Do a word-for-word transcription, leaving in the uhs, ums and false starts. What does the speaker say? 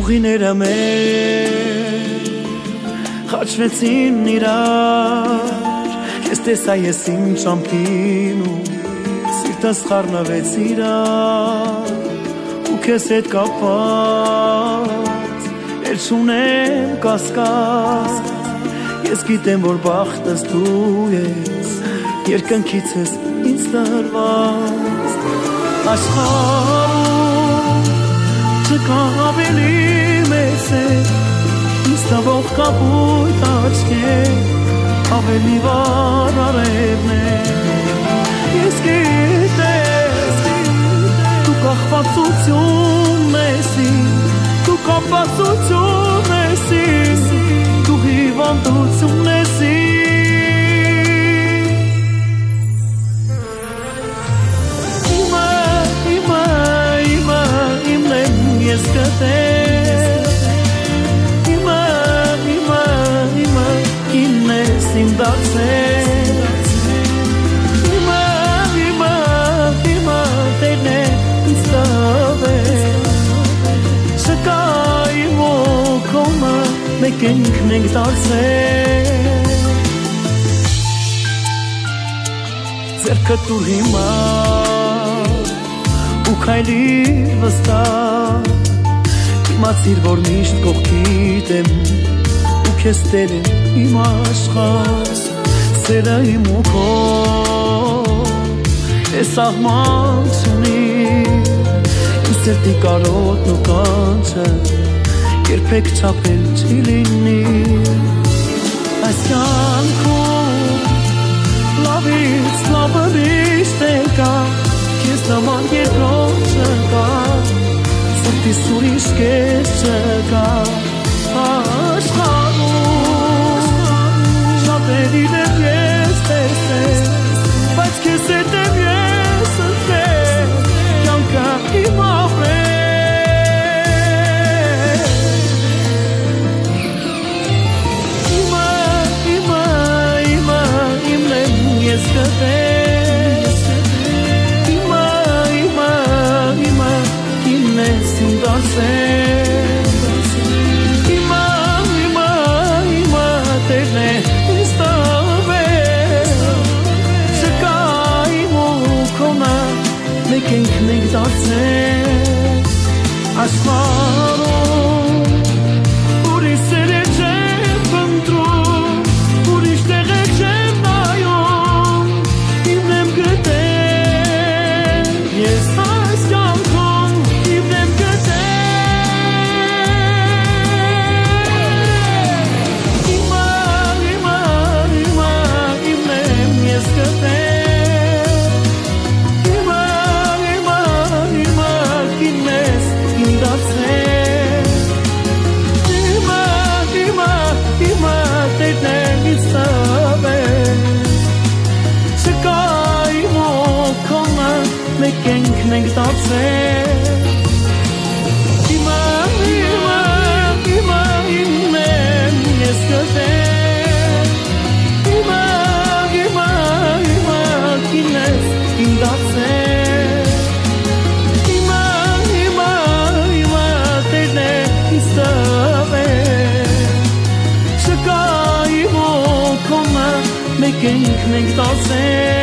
Ուղիները մեր խաչվեցին իրար, Ես տեսա ես իմ ճամփին ու սիրտս խառնվեց իրար, ու քեզ հետ կապված էլ չունեմ կասկած, Ես գիտեմ որ բախտս դու ես, երկնքից ես ինձ տրված, աշխարհում չկա ավելի մեծ ինձ տվող կապույտ աչքեր, ավելի վառ արևներ, ես գիտեմ դու կախվածություն ես ինձ, դու կապվածություն ես ինձ, դու հիվանդություն ես ինձ, իմը, իմը, իմը, իմն եմ ես գտել, իմը, իմը, իմը, իմն ես իմ դարձել, իմը, իմը, իմը, տերն է ինձ տվել, չկա իմ օգոմը, մեկ ենք մենք դարձել, ձեռքդ տուր հիմա ու քայլիր վստահ, իմացիր որ միշտ կողքիդ եմ ու քեզ տեր եմ իմ աշխարհ, սերը իմ ու քո է սահման չունի, իմ սրտի կարոտն ու կանչը երբեք չափել չի լինի, այս կյանքում լավից լավը միշտ էլ կա, քեզ նման երկրորդ չկա, սրտիս ուրիշ կես չկա, աշխարհում շատերի դեմ ես տեսել, բայց քեզ հետ եմ ես ընկել, կյանքը իմ ապրել, իմը, իմը, իմը, իմն եմ ես գտել, իմը, իմը, իմը, իմն ես իմ դարձել, իմը, իմը, իմը, տերն է ինձ տվել, չկա իմ ու քոնը, մեկ ենք մենք դարձել, աշխարհում ուրիշ սեր չեմ փնտրում, ուրիշ տեղ չեմ նայում, իմն եմ գտել, ես այս կյանքում իմն եմ գտել, իմը, իմը, իմը, իմն եմ ես գտել, իմը, իմը, իմը, իմն ես իմ դարձել, իմը, իմը, իմը, տերն է ինձ տվել, չկա իմ օգոմը, մեկ ենք մենք դարձել, իմը, իմը, իմը, իմն եմ ես գտել, իմը, իմը, իմը, իմն ես իմ դարձել, իմը, իմը, իմը, տերն է ինձ տվել, չկա իմ օգոմը, մեկ ենք մենք դարձել,